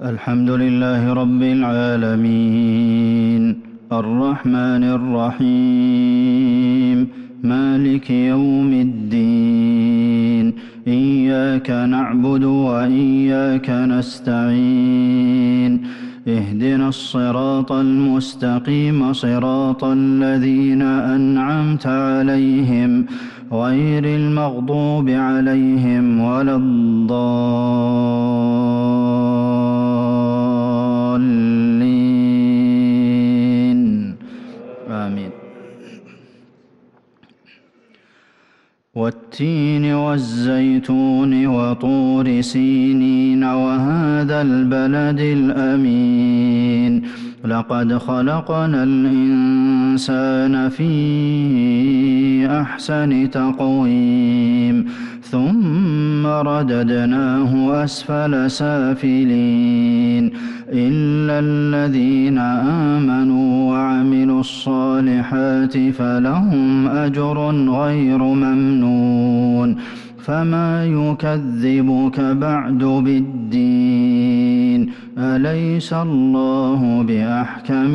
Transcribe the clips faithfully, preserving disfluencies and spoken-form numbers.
الحمد لله رب العالمين الرحمن الرحيم مالك يوم الدين إياك نعبد وإياك نستعين اهدنا الصراط المستقيم صراط الذين أنعمت عليهم غير المغضوب عليهم ولا الضالين آمين. والتين والزيتون وطور سينين وهذا البلد الأمين لقد خلقنا الإنسان في أحسن تقويم ثم رددناه أسفل سافلين إلا الذين آمنوا وعملوا الصالحات فلهم أجر غير ممنون فما يكذبك بعد بالدين أليس الله بأحكم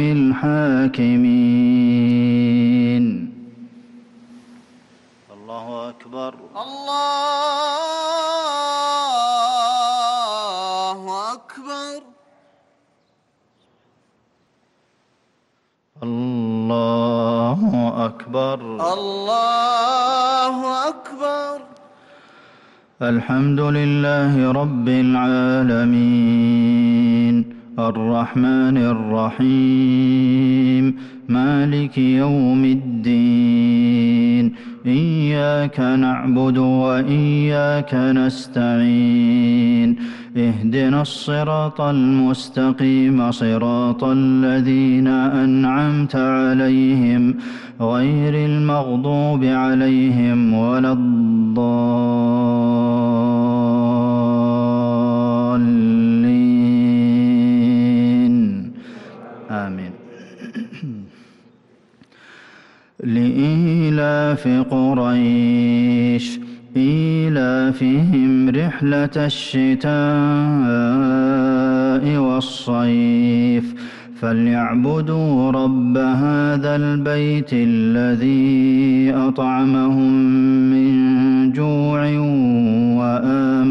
الحاكمين. الله أكبر. الله أكبر. الله أكبر. الله أكبر. الحمد لله رب العالمين الرحمن الرحيم مالك يوم الدين إياك نعبد وإياك نستعين اهدنا الصراط المستقيم صراط الذين أنعمت عليهم غير المغضوب عليهم ولا الضالين آمين. لإيلاف قريش إيلافهم رحلة الشتاء والصيف فليعبدوا رب هذا البيت الذي أطعمهم من جوع وآمنهم